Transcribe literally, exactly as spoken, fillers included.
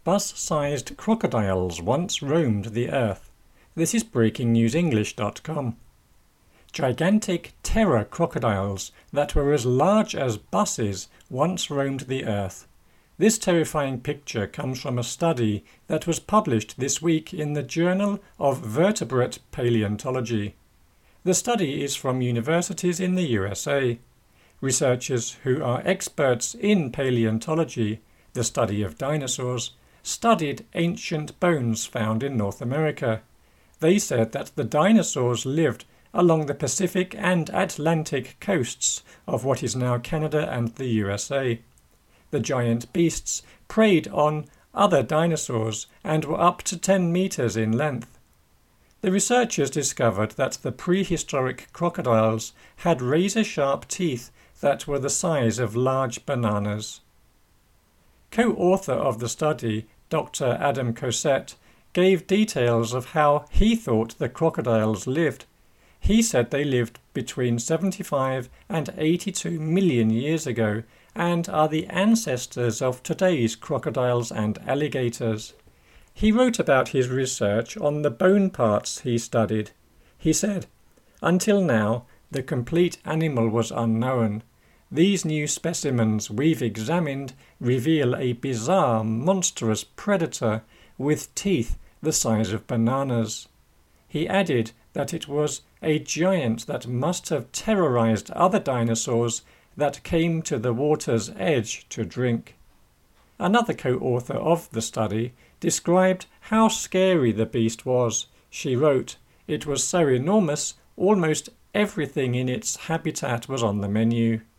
Bus-sized crocodiles once roamed the earth. This is breaking news english dot com. Gigantic terror crocodiles that were as large as buses once roamed the earth. This terrifying picture comes from a study that was published this week in the Journal of Vertebrate Paleontology. The study is from universities in the U S A. Researchers who are experts in paleontology, the study of dinosaurs, studied ancient bones found in North America. They said that the dinosaurs lived along the Pacific and Atlantic coasts of what is now Canada and the U S A. The giant beasts preyed on other dinosaurs and were up to ten meters in length. The researchers discovered that the prehistoric crocodiles had razor-sharp teeth that were the size of large bananas. Co-author of the study, Doctor Adam Cosette, gave details of how he thought the crocodiles lived. He said they lived between seventy-five and eighty-two million years ago and are the ancestors of today's crocodiles and alligators. He wrote about his research on the bone parts he studied. He said, "Until now, the complete animal was unknown. These new specimens we've examined reveal a bizarre, monstrous predator with teeth the size of bananas." He added that it was a giant that must have terrorized other dinosaurs that came to the water's edge to drink. Another co-author of the study described how scary the beast was. She wrote, "It was so enormous, almost everything in its habitat was on the menu."